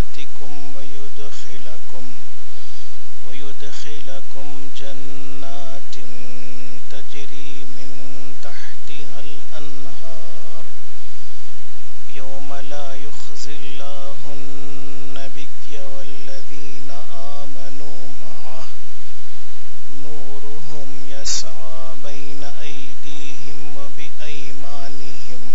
سيئاتكم ويدخلكم جنات تجري من تحتها الأنهار يوم لا يخزي الله النبي والذين آمنوا معه نورهم يسعى بين أيديهم وبأيمانهم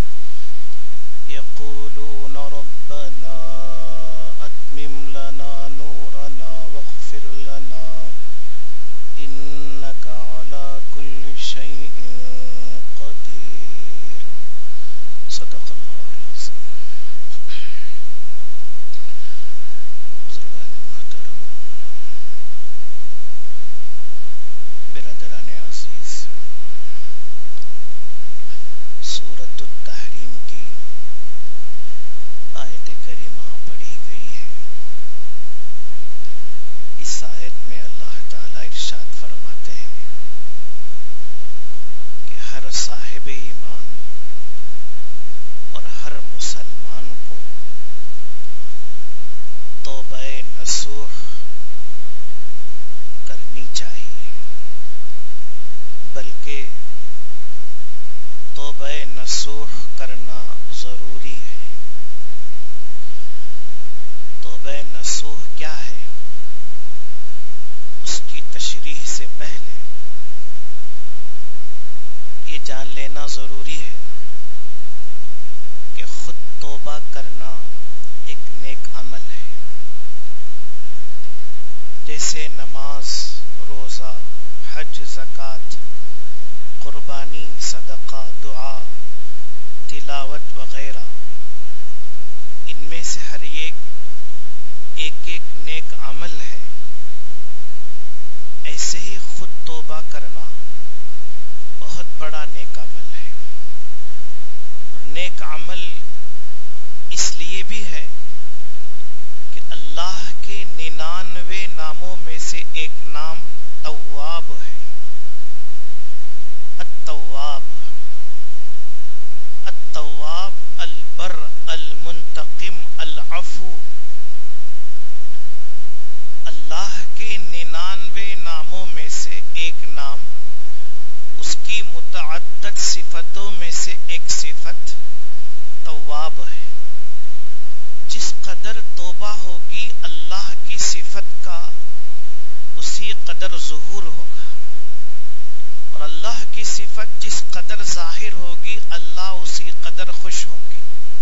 يقولون ربنا أتمم لنا نورنا واغفر لنا إنك على كل شيء قدير صدق اللہ العظیم. بزرگان محترم، برادران عزیز، سورۃ التحریم کی آیت کریمہ پڑھی گئی ہے. اس آیت میں اللہ تعالیٰ ارشاد فرماتے ہیں کہ ہر صاحب ایمان اور ہر مسلمان کو توبہ نصوح کرنی چاہیے، بلکہ توبہ نصوح کرنا ضروری ہے. توبہ نصوح کیا ہے، اس کی تشریح سے پہلے یہ جان لینا ضروری ہے کہ خود توبہ کرنا ایک نیک عمل ہے. جیسے نماز، روزہ، حج، زکوٰۃ، قربانی، صدقہ، دعا، تلاوت وغیرہ، ان میں سے ہر ایک نیک عمل ہے، ایسے ہی خود توبہ کرنا بہت بڑا نیک عمل ہے. نیک عمل اس لیے بھی ہے کہ اللہ کے 99 ناموں میں سے ایک نام تواب ہے. التواب البر المنتقم العفو. اللہ کے 99 ناموں میں سے ایک نام، اس کی متعدد صفتوں میں سے ایک صفت تواب ہے. جس قدر توبہ ہوگی اللہ کی صفت کا اسی قدر ظہور ہوگا، اور اللہ کی صفت جس قدر ظاہر ہوگی اللہ اسی قدر خوش ہوں گے.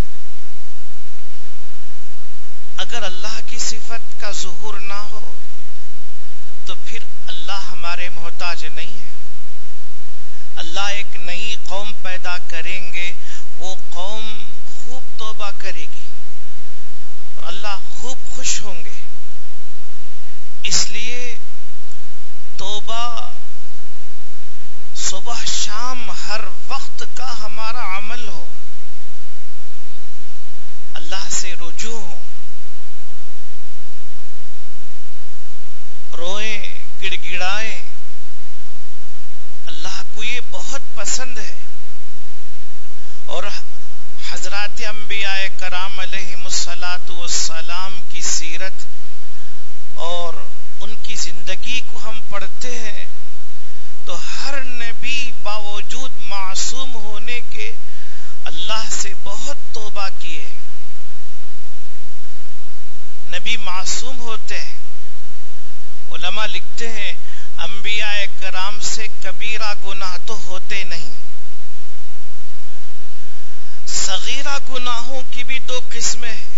اگر اللہ کی صفت کا ظہور نہ ہو تو پھر اللہ ہمارے محتاج نہیں ہے. اللہ ایک نئی قوم پیدا کریں گے، وہ قوم خوب توبہ کرے گی اور اللہ خوب خوش ہوں گے. اس لیے توبہ صبح شام ہر وقت کا ہمارا عمل ہو، اللہ سے رجوع ہو، روئیں، گڑ گڑائیں. اللہ کو یہ بہت پسند ہے. اور حضرات انبیاء کرام علیہم الصلاۃ والسلام کی سیرت اور ان کی زندگی کو ہم پڑھتے ہیں تو ہر نبی باوجود معصوم ہونے کے اللہ سے بہت توبہ کیے. نبی معصوم ہوتے ہیں. علماء لکھتے ہیں انبیاء کرام سے کبیرہ گناہ تو ہوتے نہیں. صغیرہ گناہوں کی بھی دو قسمیں ہیں.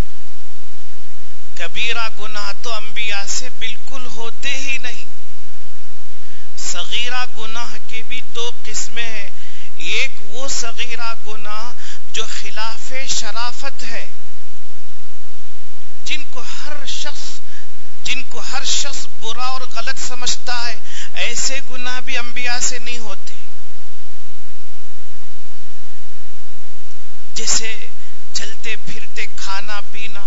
کبیرہ گناہ تو انبیاء سے بالکل ہوتے ہی نہیں. صغیرہ گناہ کی بھی دو قسمیں ہیں. ایک وہ صغیرہ گناہ جو خلاف شرافت ہے، جن کو ہر شخص برا اور غلط سمجھتا ہے، ایسے گناہ بھی انبیاء سے نہیں ہوتے. جیسے چلتے پھرتے کھانا پینا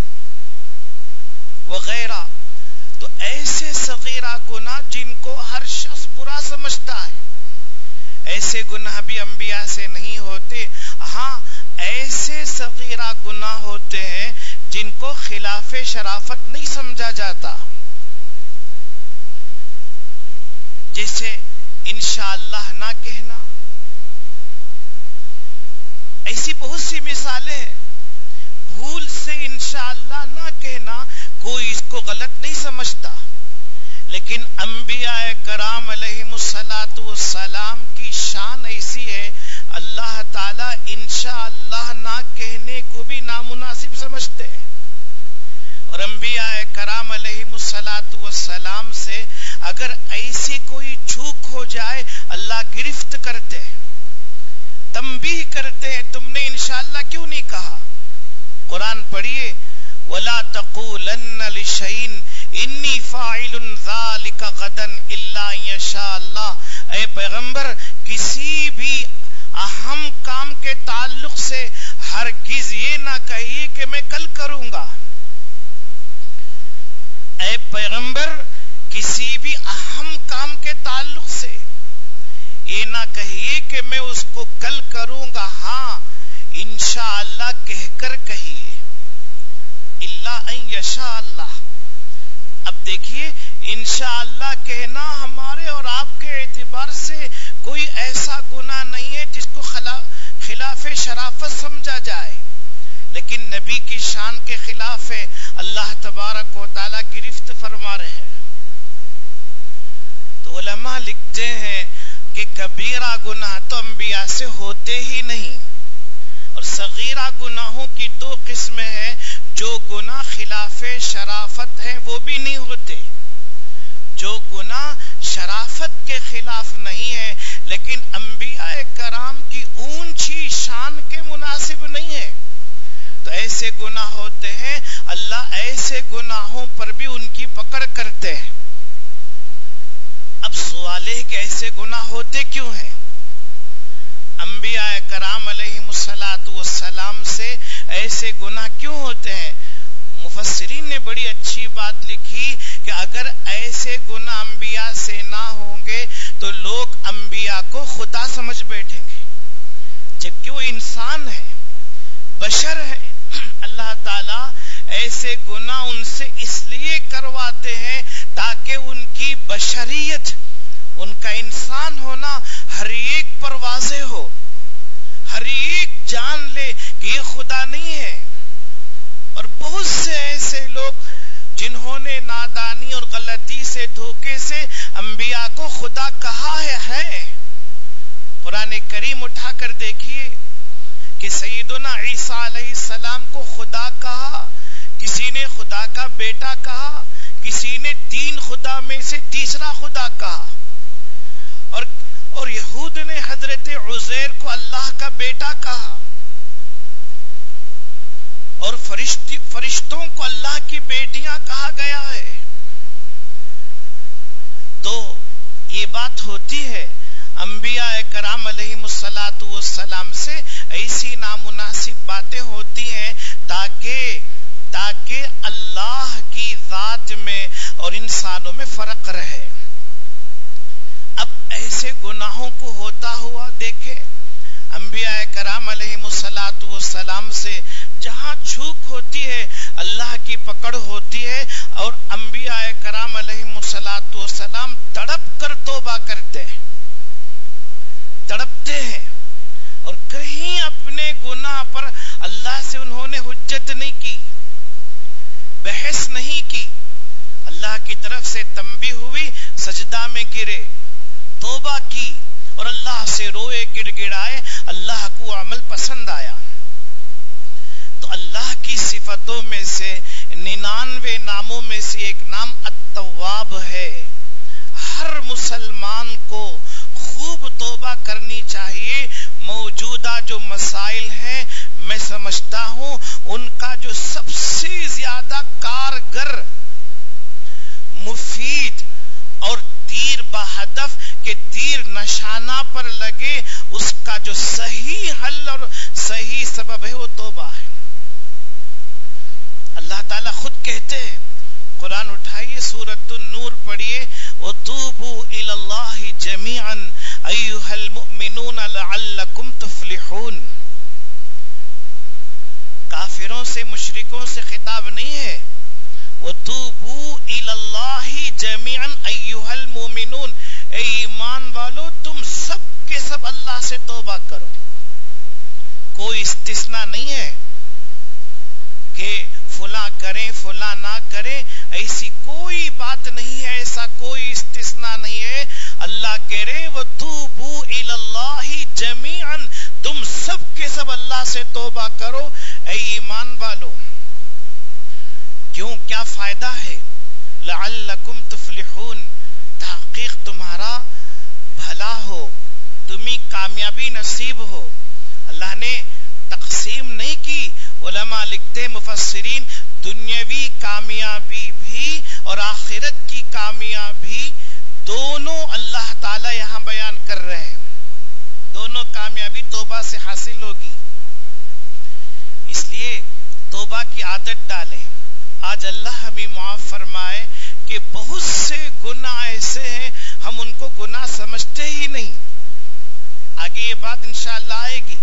وغیرہ، تو ایسے صغیرہ گناہ جن کو ہر شخص برا سمجھتا ہے، ایسے گناہ بھی انبیاء سے نہیں ہوتے. ہاں ایسے صغیرہ گناہ ہوتے ہیں جن کو خلاف شرافت نہیں سمجھا جاتا. جیسے انشاءاللہ نہ کہنا، ایسی بہت سی مثالیں ہیں. بھول سے انشاءاللہ نہ کہنا کوئی اس کو غلط نہیں سمجھتا، لیکن انبیاء کرام علیہم الصلاۃ والسلام کی شان ایسی ہے، اللہ تعالیٰ انشاءاللہ نہ کہنے کو بھی نامناسب سمجھتے ہیں. اور انبیاء کرام علیہم الصلاۃ والسلام سے اگر ایسی کوئی چوک ہو جائے اللہ گرفت کرتے ہیں، تنبیہ کرتے ہیں، تم نے انشاءاللہ کیوں نہیں کہا. قرآن پڑھیے، وَلَا تَقُولَنَّ لِشَيْءٍ إِنِّي فَاعِلٌ ذَلِكَ غَدًا إِلَّا أَن يَشَاءَ اللَّهُ. اے پیغمبر، کسی بھی اہم کام کے تعلق سے ہرگز یہ نہ کہیے کہ میں کل کروں گا. اے پیغمبر، کسی بھی اہم کام کے تعلق سے یہ نہ کہیے کہ میں اس کو کل کروں گا، ہاں انشاءاللہ کہہ کر کہیے. الا ان یشاء اللہ. اب دیکھیے، انشاءاللہ کہنا ہمارے اور آپ کے اعتبار سے کوئی ایسا گناہ نہیں ہے جس کو خلاف شرافت سمجھا جائے، لیکن نبی کی شان کے خلاف ہے. اللہ تبارک و تعالی گرفت فرما رہے ہیں. تو علماء لکھتے ہیں کہ کبیرہ گناہ تو انبیاء سے ہوتے ہی نہیں، اور صغیرہ گناہوں کی دو قسمیں ہیں. جو گناہ خلاف شرافت ہیں وہ بھی نہیں ہوتے. جو گناہ شرافت کے خلاف نہیں ہے لیکن انبیاء کرام کی اونچی شان کے مناسب نہیں ہے، تو ایسے گناہ ہوتے ہیں. اللہ ایسے گناہوں پر بھی ان کی پکڑ کرتے ہیں. اب سوال ہے کہ ایسے گناہ ہوتے کیوں ہیں؟ انبیاء کرام علیہم الصلاۃ والسلام سے ایسے گناہ کیوں ہوتے ہیں؟ مفسرین نے بڑی اچھی بات لکھی کہ اگر ایسے گناہ انبیاء سے نہ ہوں گے تو لوگ انبیاء کو خدا سمجھ بیٹھیں گے، جبکہ وہ انسان ہے، بشر ہے. اللہ تعالیٰ ایسے گناہ ان سے اس لیے کرواتے ہیں تاکہ ان کی بشریت، ان کا انسان ہونا ہر ایک پر واضح ہو، ہر ایک جان لے کہ یہ خدا نہیں ہے. اور بہت سے ایسے لوگ جنہوں نے نادانی اور غلطی سے، دھوکے سے انبیاء کو خدا کہا ہے. قرآن کریم اٹھا کر دیکھیے کہ سیدنا عیسیٰ علیہ السلام کو خدا کہا، کسی نے خدا کا بیٹا کہا، کسی نے تین خدا میں سے تیسرا خدا کہا، اور یہود نے حضرت عزیر کو اللہ کا بیٹا کہا، اور فرشتوں کو اللہ کی بیٹیاں کہا گیا ہے. تو یہ بات ہوتی ہے انبیاء کرام علیہم الصلاۃ والسلام سے ایسی نامناسب باتیں ہوتی ہیں تاکہ اللہ کی ذات میں اور انسانوں میں فرق رہے. اب ایسے گناہوں کو ہوتا ہوا دیکھے انبیاء کرام علیہم الصلاۃ والسلام سے جہاں چوک ہوتی ہے اللہ کی پکڑ ہوتی ہے، اور انبیاء کرام علیہم الصلاۃ والسلام تڑپ کر توبہ کرتے ہیں، تڑپتے ہیں. اور کہیں اپنے گناہ پر اللہ سے انہوں نے حجت نہیں کی، بحث نہیں کی. اللہ کی طرف سے تنبیہ ہوئی، سجدہ میں گرے، توبہ کی اور اللہ سے روئے، گڑ گڑائے. اللہ کو عمل پسند آیا. تو اللہ کی صفتوں میں سے 99 ناموں میں سے ایک نام التواب ہے. ہر مسلمان کو خوب توبہ کرنی چاہیے. موجودہ جو مسائل ہیں میں سمجھتا ہوں ان کا جو سب سے زیادہ کارگر، مفید اور تیر بہدف کہ تیر نشانہ پر لگے، اس کا جو صحیح حل اور صحیح سبب ہے وہ توبہ ہے. اللہ تعالیٰ خود کہتے ہیں، قرآن اٹھائیے، سورۃ النور پڑھیے، وَتُوبُوا إِلَى اللَّهِ جَمِيعًا أَيُّهَا الْمُؤْمِنُونَ لَعَلَّكُمْ تُفْلِحُونَ. کافروں سے مشرکوں سے خطاب نہیں ہے. وَتُوبُوا إِلَى اللَّهِ جَمِيعًا أَيُّهَا الْمُؤْمِنُونَ، اے ایمان والو تم سب کے سب اللہ سے توبہ کرو. کوئی استثناء نہیں ہے کہ فلاں کریں فلاں نہ کریں، ایسی کوئی بات نہیں ہے، ایسا کوئی استثناء نہیں ہے. اللہ کہہ رہے وَتُوبُوا إِلَى اللَّهِ جَمِيعًا، تم سب کے سب اللہ سے توبہ کرو اے ایمان والو. کیوں؟ کیا فائدہ ہے؟ لعلکم تفلحون، تحقیق تمہارا بھلا ہو، تمہیں کامیابی نصیب ہو. اللہ نے تقسیم نہیں کی. علماء لکھتے مفسرین دنیاوی کامیابی بھی اور آخرت کی کامیابی دونوں اللہ تعالی یہاں بیان کر رہے ہیں. دونوں کامیابی توبہ سے حاصل ہوگی. اس لیے توبہ کی عادت ڈالیں. آج اللہ ہمیں معاف فرمائے کہ بہت سے گناہ ایسے ہیں ہم ان کو گناہ سمجھتے ہی نہیں. آگے یہ بات انشاءاللہ آئے گی.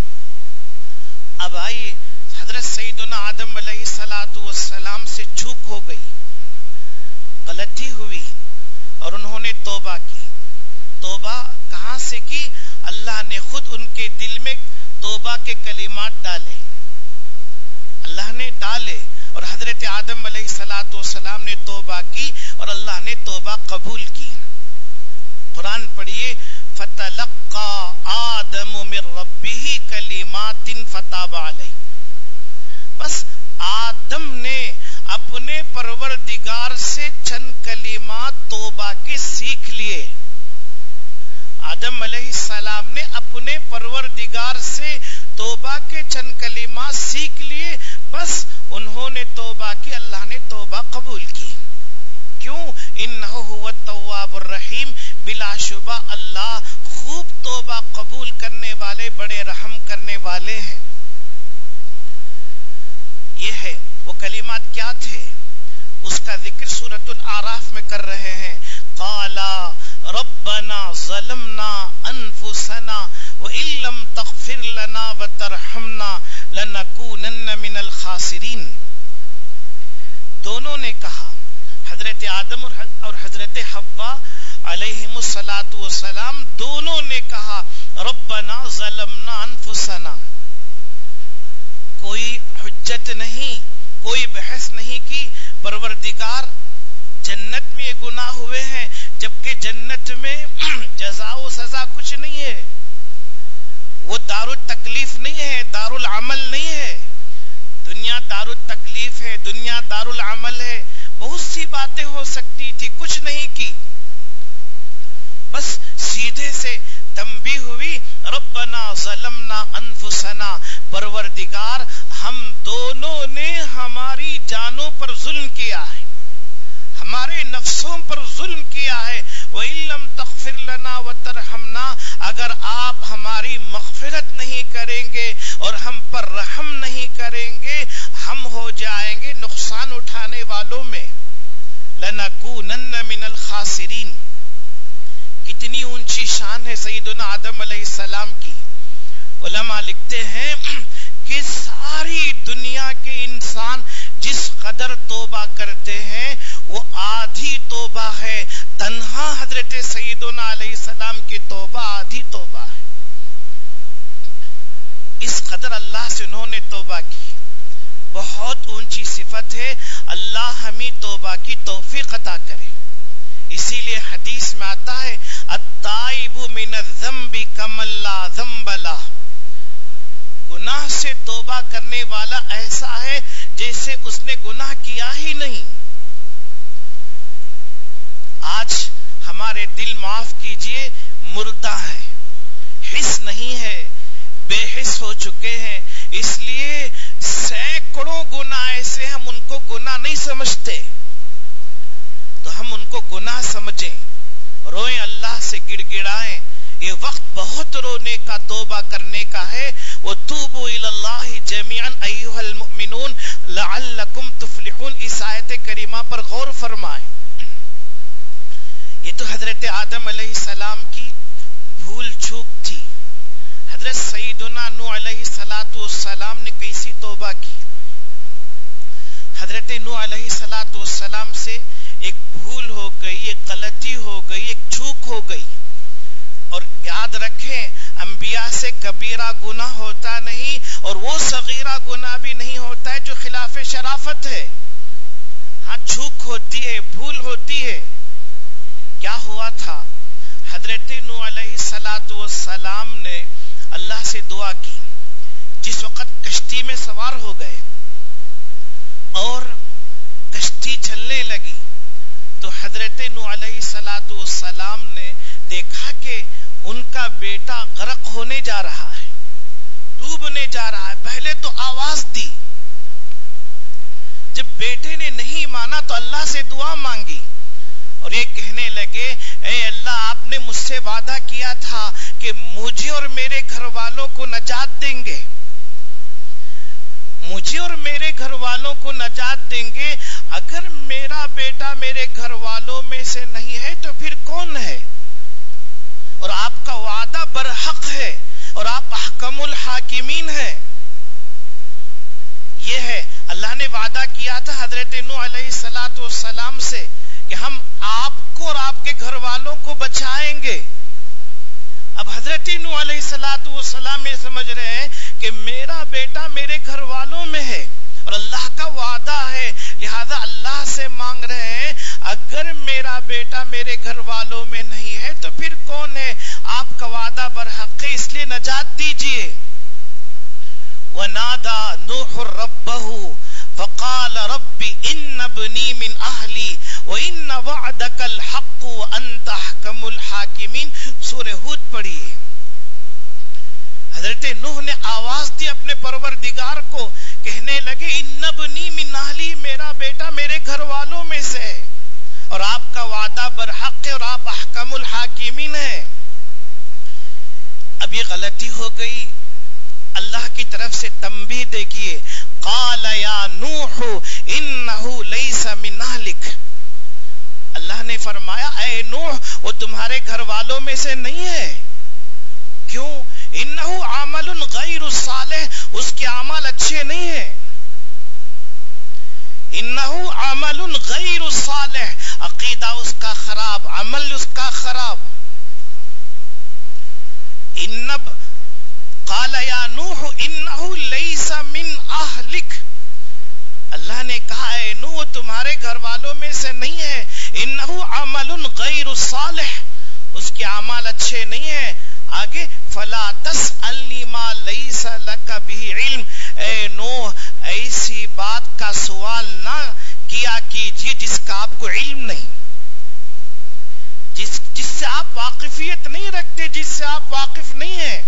اب آئیے، حضرت سیدنا آدم علیہ السلام سے چوک ہو گئی، غلطی ہوئی اور انہوں نے توبہ کی. توبہ کہاں سے کی؟ اللہ نے خود ان کے دل میں توبہ کے کلمات ڈالے. اللہ نے ڈالے اور حضرت آدم علیہ السلام نے توبہ کی اور اللہ نے توبہ قبول کی. قرآن پڑھیے فَتَلَقَّى آدَمُ مِن رَبِّهِ كَلِمَاتٍ فَتَابَ عَلَيْهِ، بس آدم نے اپنے پروردگار سے چند کلمات توبہ کے سیکھ لیے. آدم علیہ السلام نے اپنے پروردگار سے توبہ کے چند کلمات سیکھ لیے، بس انہوں نے توبہ کی، اللہ نے توبہ قبول کی. کیوں؟ انہ هو التواب الرحیم، بلا شبہ اللہ خوب توبہ قبول کرنے والے، بڑے رحم کرنے والے ہیں. یہ ہے وہ کلمات کیا تھے، اس کا ذکر سورۃ الاعراف میں کر رہے ہیں. قالا ربنا ظلمنا انفسنا وان لم تغفر لنا وترحمنا لنکونن من الخاسرین. دونوں نے کہا، حضرت آدم اور حضرت حوا علیہم السلام دونوں نے کہا ربنا ظلمنا انفسنا. کوئی حجت نہیں، کوئی بحث نہیں کی. پروردگار جنت میں یہ گناہ ہوئے ہیں، جبکہ جنت میں جزا و سزا کچھ نہیں ہے. وہ دار التکلیف نہیں ہے، دار العمل نہیں ہے. دنیا دار التکلیف ہے، دنیا دار العمل ہے. بہت سی باتیں ہو سکتی تھی، کچھ نہیں کی. بس سیدھے سے تنبیہ ہوئی ربنا ظلمنا انفسنا، پروردگار ہم دونوں نے ہماری جانوں پر ظلم کیا ہے، ہمارے نفسوں پر ظلم کیا ہے. وَإِن لَّمْ تَغْفِرْ لَنَا وَتَرْحَمْنَا، اگر آپ ہماری مغفرت نہیں کریں گے اور ہم پر رحم نہیں کریں گے، ہم ہو جائیں گے نقصان اٹھانے والوں میں. لَنَكُونَنَّ مِنَ الْخَاسِرِينَ. کتنی اونچی شان ہے سیدنا آدم علیہ السلام کی. علماء لکھتے ہیں کہ ساری دنیا کے انسان جس قدر توبہ کرتے ہیں وہ آدھی توبہ ہے. تنہا حضرت سیدنا علیہ السلام کی توبہ آدھی توبہ ہے. اس قدر اللہ سے انہوں نے توبہ کی. بہت اونچی صفت ہے. اللہ ہمیں توبہ کی توفیق عطا کرے. اسی لیے حدیث میں آتا ہے التائب من الذنب کمن لا ذنب لہ. گناہ سے توبہ کرنے والا ایسا ہے جیسے اس نے گناہ کیا ہی نہیں. آج ہمارے دل معاف کیجئے مردہ ہے، حس نہیں ہے، بے حس ہو چکے ہیں. اس لیے سینکڑوں گناہ ایسے ہم ان کو گناہ نہیں سمجھتے، تو ہم ان کو گناہ سمجھیں، روئیں، اللہ سے گڑ گڑائیں. یہ وقت بہت رونے کا، توبہ کرنے کا ہے. وَتُوبُوا إِلَى اللَّهِ جَمِيعًا أَيُّهَا الْمُؤْمِنُونَ لَعَلَّكُمْ تُفْلِحُونَ. اس آیت کریمہ پر غور فرمائیں. یہ تو حضرت آدم علیہ السلام کی بھول چوک تھی. حضرت سیدنا نوح علیہ السلام نے کیسی توبہ کی. حضرت نوح علیہ السلام سے ایک بھول ہو گئی، ایک غلطی ہو گئی، ایک چوک ہو گئی. اور یاد رکھیں انبیاء سے کبیرہ گناہ ہوتا نہیں، اور وہ صغیرہ گناہ بھی نہیں ہوتا ہے جو خلاف شرافت ہے. ہاں چوک ہوتی ہے، بھول ہوتی ہے. کیا ہوا تھا؟ حضرت نوح علیہ السلام نے اللہ سے دعا کی. جس وقت کشتی میں سوار ہو گئے اور کشتی چلنے لگی تو حضرت نوح علیہ السلام نے دیکھا کہ ان کا بیٹا غرق ہونے جا رہا ہے، ڈوبنے جا رہا ہے. پہلے تو آواز دی، جب بیٹے نے نہیں مانا تو اللہ سے دعا مانگی اور یہ کہنے لگے اے اللہ آپ نے مجھ سے وعدہ کیا تھا کہ مجھے اور میرے گھر والوں کو نجات دیں گے، مجھے اور میرے گھر والوں کو نجات دیں گے. اگر میرا بیٹا میرے گھر والوں میں سے نہیں ہے تو پھر کون ہے؟ اور آپ کا وعدہ برحق ہے اور آپ احکم الحاکمین ہیں. یہ ہے اللہ نے وعدہ کیا تھا حضرت نوح علیہ السلام سے کہ ہم آپ کو اور آپ کے گھر والوں کو بچائیں گے. اب حضرت نوح علیہ السلام یہ سمجھ رہے ہیں کہ میرا بیٹا میرے گھر والوں میں ہے اور اللہ کا وعدہ ہے، لہذا اللہ سے مانگ رہے ہیں اگر میرا بیٹا میرے گھر والوں میں نہیں ہے تو پھر کون ہے؟ آپ کا وعدہ برحق ہے، اس لیے نجات دیجیے. وَنَادَى نُوحٌ رَبَّهُ فقال رب ان ابنی من اہلی وان وعدک الحق وانت احکم الحاکمین. سورہ ہود پڑھیے. حضرت نوح نے آواز دی اپنے پروردگار کو، کہنے لگے ان ابنی من اہلی، میرا بیٹا میرے گھر والوں میں سے ہے اور آپ کا وعدہ برحق ہے اور آپ احکم الحاکمین ہیں. اب یہ غلطی ہو گئی، اللہ کی طرف سے تنبیہ دیکھیے. قال یا نوح انہ لیس من اہلک، اللہ نے فرمایا اے نوح وہ تمہارے گھر والوں میں سے نہیں ہے. کیوں؟ انہ عمل غیر صالح، اس کے اعمال اچھے نہیں ہیں. انہ عمل غیر صالح، عقیدہ اس کا خراب، عمل اس کا خراب. قال یا نوح انہ لیس من اہلک، اللہ نے کہا اے نوح تمہارے گھر والوں میں سے نہیں ہے. انہ عمل غیر صالح، اس کے اعمال اچھے نہیں ہیں. آگے فلا تسألنی ما لیس لک بہ علم، اے نوح ایسی بات کا سوال نہ کیا کیجیے جس کا آپ کو علم نہیں، جس سے آپ واقفیت نہیں رکھتے، جس سے آپ واقف نہیں ہیں.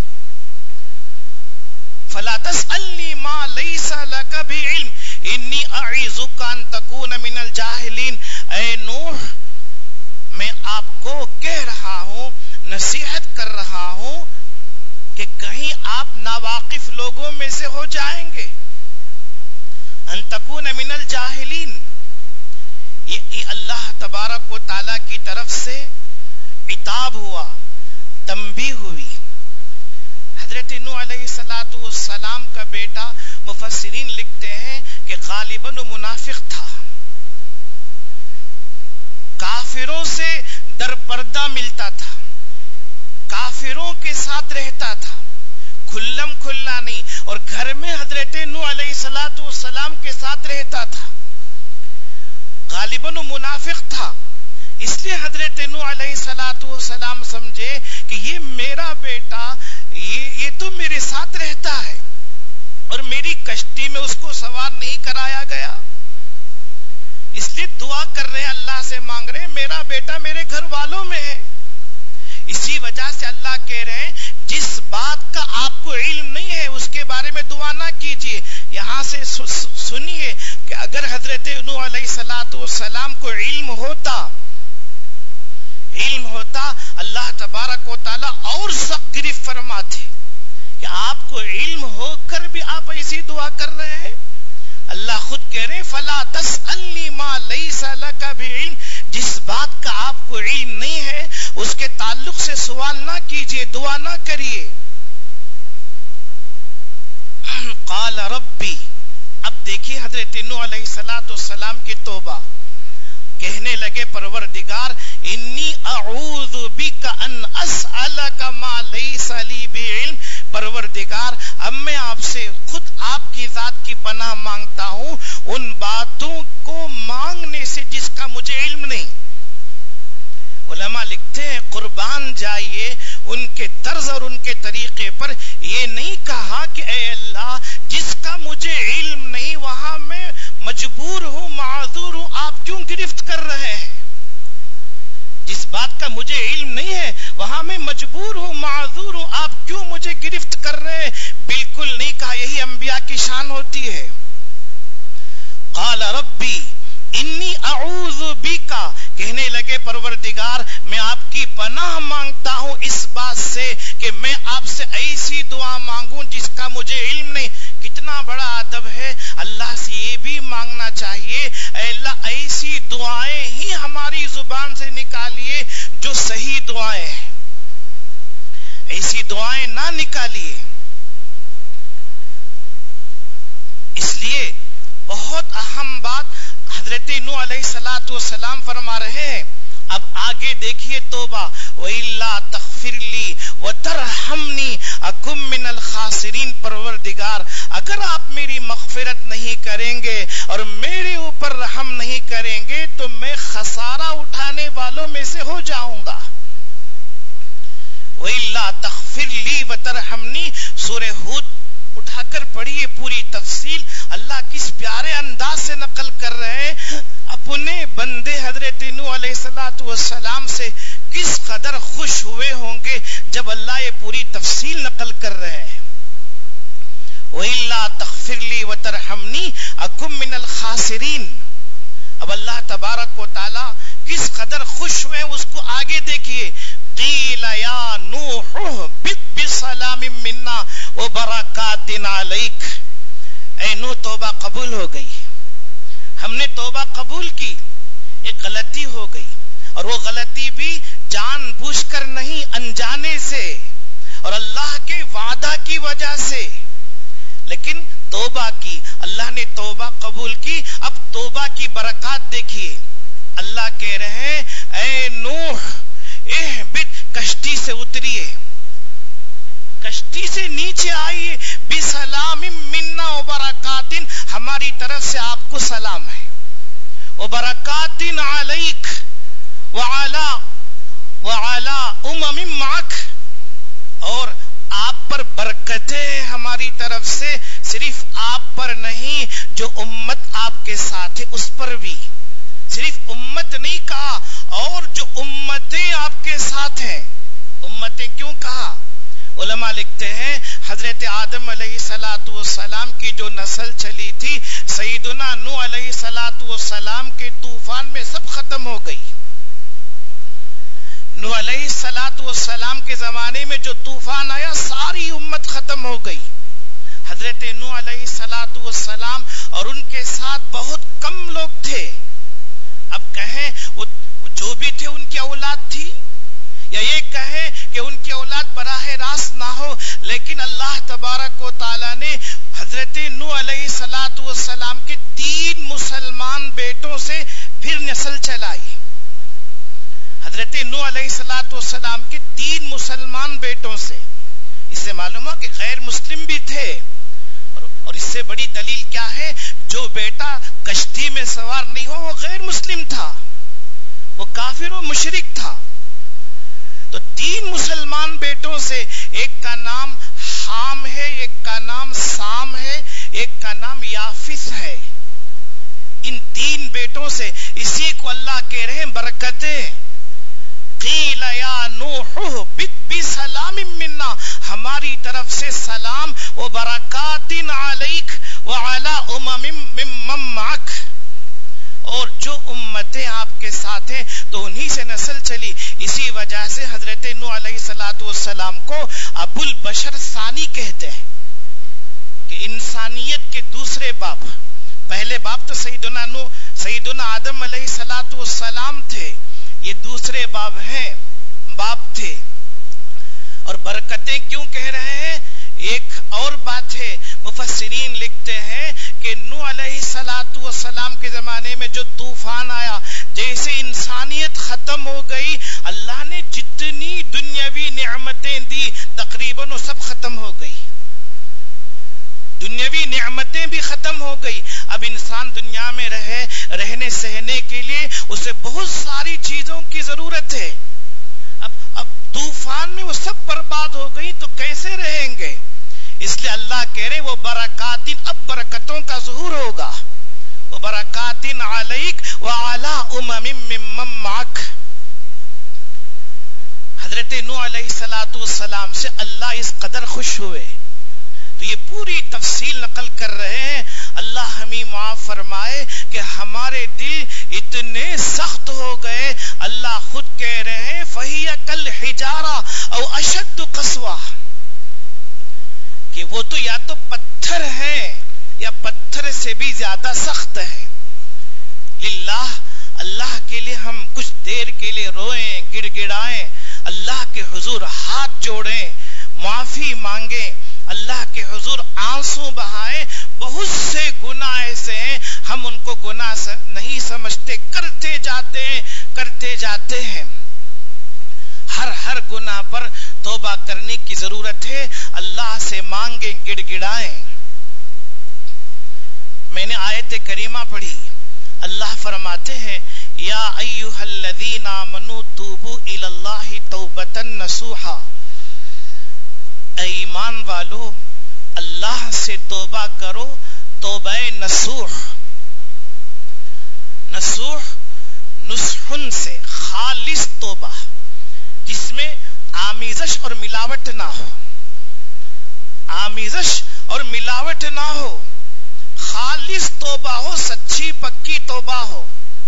فلا تسألنی ما لیس لک بہ علم انی اعیذک ان تکون من الجاہلین. اے نوح میں آپ کو کہہ رہا ہوں، نصیحت کر رہا ہوں کہ کہیں آپ ناواقف لوگوں میں سے ہو جائیں گے. ان تکون من الجاہلین، یہ اللہ تبارک و تعالی کی طرف سے عتاب ہوا، تنبیہ ہوئی. حضرت نوح علیہ السلام کا بیٹا مفسرین لکھتے ہیں کہ غالباً منافق تھا، کافروں سے در پردہ ملتا تھا، کافروں کے ساتھ رہتا تھا، کھلم کھلا نہیں، اور گھر میں حضرت نوح علیہ السلام کے ساتھ رہتا تھا. غالباً منافق تھا، اس لیے حضرت نوح علیہ السلام سمجھے کہ یہ میرا بیٹا یہ تو میرے ساتھ رہتا ہے اور میری کشتی میں اس کو سوار نہیں کرایا گیا، اس لیے دعا کر رہے ہیں، اللہ سے مانگ رہے ہیں میرا بیٹا میرے گھر والوں میں ہے. اسی وجہ سے اللہ کہہ رہے ہیں جس بات کا آپ کو علم نہیں ہے اس کے بارے میں دعا نہ کیجیے. یہاں سے سنیے کہ اگر حضرت نوح علیہ السلام کو علم ہوتا اللہ تبارک و تعالی اور سخت گرفت فرماتے کہ آپ کو علم ہو کر بھی آپ ایسی دعا کر رہے ہیں. اللہ خود کہہ رہے فلا تسألنی ما لیس لک بعلم، جس بات کا آپ کو کو علم نہیں ہے اس کے تعلق سے سوال نہ کیجیے، دعا نہ کریے. قال ربی، اب دیکھیے حضرت نوح علیہ السلام کی توبہ، کہنے لگے پروردگار انی اعوذ بک ان اسألک ما لیس لی بعلم، پروردگار اب میں آپ سے خود آپ کی ذات کی پناہ مانگتا ہوں ان باتوں کو مانگنے سے جس کا مجھے علم نہیں۔ علماء لکھتے ہیں قربان جائیے ان کے طرز اور ان کے طریقے پر، یہ نہیں کہا کہ اے اللہ جس کا مجھے علم نہیں وہاں میں مجبور ہوں معذور ہوں آپ کیوں گرفت کر رہے ہیں، جس بات کا مجھے علم نہیں ہے وہاں میں مجبور ہوں معذور ہوں آپ کیوں مجھے گرفت کر رہے ہیں، بالکل نہیں کہا، یہی انبیاء کی شان ہوتی ہے۔ قال ربی انی اعوذ بکا، کہنے لگے پروردگار میں آپ کی پناہ مانگتا ہوں اس بات سے کہ میں آپ سے ایسی دعا مانگوں جس کا مجھے علم نہیں۔ کتنا بڑا ادب ہے، اللہ سے یہ بھی مانگنا چاہیے اے اللہ ایسی دعائیں ہی ہماری زبان سے نکالیے جو صحیح دعائیں ہیں، ایسی دعائیں نہ نکالیے۔ اس لیے بہت اہم بات حضرت نوح علیہ السلام فرما رہے ہیں۔ اب آگے دیکھیے توبہ، وَإِلَّا تَغْفِرْ لِي وَتَرْحَمْنِي أَكُن مِّنَ الْخَاسِرِينَ، پروردگار اگر آپ میری مغفرت نہیں کریں گے اور میرے اوپر رحم نہیں کریں گے تو میں خسارہ اٹھانے والوں میں سے ہو جاؤں گا۔ وَإِلَّا تَغْفِرْ لِي وَتَرْحَمْنِي، سورہ ہود اٹھا کر پڑھیے پوری تفصیل، اللہ کس پیارے انداز سے نقل کر رہے ہیں اپنے بندے حضرت نوح علیہ السلام سے، کس قدر خوش ہوئے ہوں گے جب اللہ یہ پوری تفصیل نقل کر رہے ہیں۔ وَإِلَّا تَغْفِرْ لِي وَتَرْحَمْنِي أَكُن مِّنَ الْخَاسِرِينَ، اب اللہ تبارک و تعالی کس قدر خوش ہوئے اس کو آگے دیکھیے۔ قیل یا نوح اہبط بسلام منا وبرکات علیک، اے نوح توبہ قبول ہو گئی، ہم نے توبہ قبول کی، ایک غلطی ہو گئی اور وہ غلطی بھی جان بوجھ کر نہیں انجانے سے اور اللہ کے وعدہ کی وجہ سے، لیکن توبہ کی، اللہ نے توبہ قبول کی۔ اب توبہ کی برکات دیکھیے، اللہ کہہ رہے ہیں اے نوح اہبط، کشتی سے اتریے، کشتی سے نیچے آئیے، بسلام منا وبرکات، ہماری طرف سے آپ کو سلام ہے، وبرکات علیک وعلی امم معک، اور آپ پر برکتیں ہماری طرف سے، صرف آپ پر نہیں جو امت آپ کے ساتھ ہے اس پر بھی، صرف امت نہیں کہا اور جو امتیں آپ کے ساتھ ہیں۔ امتیں کیوں کہا؟ علماء لکھتے ہیں حضرت آدم علیہ السلام کی جو نسل چلی تھی سیدنا نوح علیہ السلام کے طوفان میں سب ختم ہو گئی۔ نوح علیہ السلام کے زمانے میں جو طوفان آیا ساری امت ختم ہو گئی۔ حضرت نوح علیہ السلام اور ان کے ساتھ بہت کم لوگ تھے، اب کہیں وہ جو بھی تھے ان کی اولاد تھی، یا یہ کہیں کہ ان کی اولاد براہ راست نہ ہو، لیکن اللہ تبارک و تعالی نے حضرت نوح علیہ السلام کے 3 مسلمان بیٹوں سے پھر نسل چلائی۔ حضرت نوح علیہ السلام کے 3 مسلمان بیٹوں سے، اس سے معلوم ہوا کہ غیر مسلم بھی تھے، اور اس سے بڑی دلیل کیا ہے، جو بیٹا کشتی میں سوار نہیں ہو وہ غیر مسلم تھا، وہ کافر و مشرک تھا۔ تو 3 مسلمان بیٹوں سے، ایک کا نام حام ہے، ایک کا نام سام ہے، ایک کا نام یافس ہے، ان 3 بیٹوں سے اسی کو اللہ کہہ رہے ہیں برکتیں۔ قیل یا نوح اہبط بسلام منا، ہماری طرف سے سلام، و برکات علیک وعلی امم ممن معک، اور جو امتیں آپ کے ساتھ ہیں تو انہی سے نسل چلی۔ اسی وجہ سے حضرت نوح علیہ السلام کو ابو البشر ثانی کہتے ہیں، کہ انسانیت کے دوسرے باپ، پہلے باپ تو سیدنا آدم علیہ السلام تھے، یہ دوسرے باپ ہیں، باپ تھے۔ اور برکتیں کیوں کہہ رہے ہیں؟ ایک اور بات ہے، مفسرین لکھتے ہیں کہ نوح علیہ السلام کے زمانے میں جو طوفان آیا، جیسے انسانیت ختم ہو گئی، اللہ نے جتنی دنیاوی نعمتیں دی تقریباً وہ سب ختم ہو گئی، دنیاوی نعمتیں بھی ختم ہو گئی۔ اب انسان دنیا میں رہنے سہنے کے لیے اسے بہت ساری چیزوں کی ضرورت ہے۔ اب طوفان میں وہ سب برباد ہو گئی تو کیسے رہیں گے؟ اس لیے اللہ کہہ رہے وہ برکات، اب برکتوں کا ظہور ہوگا، وہ برکات علیک وعلی ممن معک۔ حضرت نوح علیہ السلام سے اللہ اس قدر خوش ہوئے تو یہ پوری تفصیل نقل کر رہے ہیں۔ اللہ ہمیں معاف فرمائے کہ ہمارے دل اتنے سخت ہو گئے، اللہ خود کہہ رہے ہیں فَهِيَ كَالْحِجَارَةِ أَوْ أَشَدُّ قَسْوَةً، کہ وہ تو یا تو پتھر ہیں یا پتھر سے بھی زیادہ سخت ہیں۔ للہ، اللہ کے لیے ہم کچھ دیر کے لیے روئیں، گڑ گڑائیں، اللہ کے حضور ہاتھ جوڑیں، معافی مانگیں، اللہ کے حضور آنسو بہائیں۔ بہت سے گناہ ایسے ہیں ہم ان کو گناہ نہیں سمجھتے، کرتے جاتے ہیں۔ ہر گناہ پر توبہ کرنے کی ضرورت ہے، اللہ سے مانگیں، گڑ گڑائیں۔ میں نے آیت کریمہ پڑھی، اللہ فرماتے ہیں یا ایھا الذین آمنوا توبوا الی اللہ توبۃ نصوحا، اے ایمان والو اللہ سے توبہ کرو، توبہ نصوح۔ نصوح نصحن سے خالص توبہ جس میں آمیزش اور ملاوٹ نہ ہو، آمیزش اور ملاوٹ نہ ہو، خالص توبہ ہو، سچی پکی توبہ ہو۔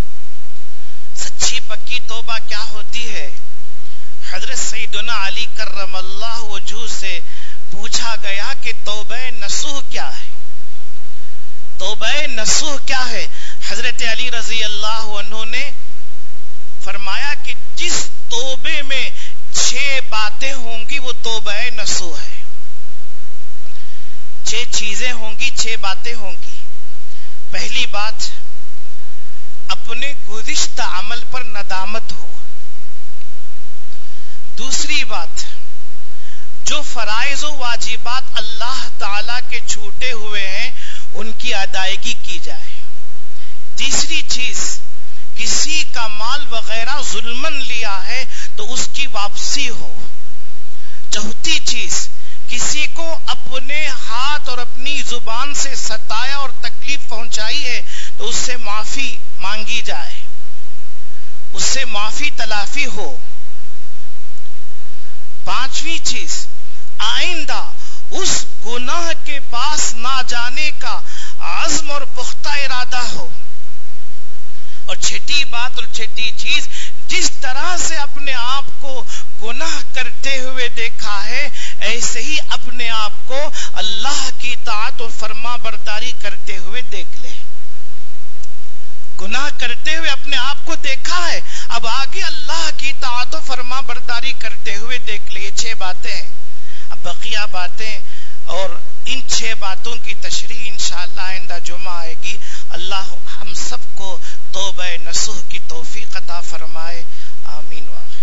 سچی پکی توبہ کیا ہوتی ہے؟ حضرت سیدنا علی کرم اللہ وجہہ سے پوچھا گیا کہ توبہ نصوح کیا ہے؟ توبہ نصوح کیا ہے؟ حضرت علی رضی اللہ عنہ نے فرمایا کہ جس توبے میں 6 باتیں ہوں گی وہ توبہ نصوح ہے۔ 6 چیزیں ہوں گی، 6 باتیں ہوں گی۔ پہلی بات، اپنے گزشتہ عمل پر ندامت ہو۔ دوسری بات، جو فرائض و واجبات اللہ تعالی کے چھوٹے ہوئے ہیں ان کی ادائیگی کی جائے۔ تیسری چیز، کسی کا مال وغیرہ ظلمن لیا ہے تو اس کی واپسی ہو۔ چوتھی چیز، کسی کو اپنے ہاتھ اور اپنی زبان سے ستایا اور تکلیف پہنچائی ہے تو اس سے معافی مانگی جائے، اس سے معافی تلافی ہو۔ پانچویں چیز، آئندہ اس گناہ کے پاس نہ جانے کا عزم اور پختہ ارادہ ہو۔ اور چھٹی بات اور چھٹی چیز، جس طرح سے اپنے آپ کو گناہ کرتے ہوئے دیکھا ہے ایسے ہی اپنے آپ کو اللہ کی اطاعت اور فرما برداری کرتے ہوئے دیکھ لے۔ گناہ کرتے ہوئے اپنے آپ کو دیکھا ہے، اب آگے اللہ کی اطاعت و فرما برداری کرتے ہوئے دیکھ لے۔ یہ 6 باتیں ہیں۔ اب بقیہ باتیں اور ان 6 باتوں کی تشریح انشاءاللہ آئندہ جمعہ آئے گی۔ اللہ ہم سب کو توبہ نصوح کی توفیق عطا فرمائے، آمین۔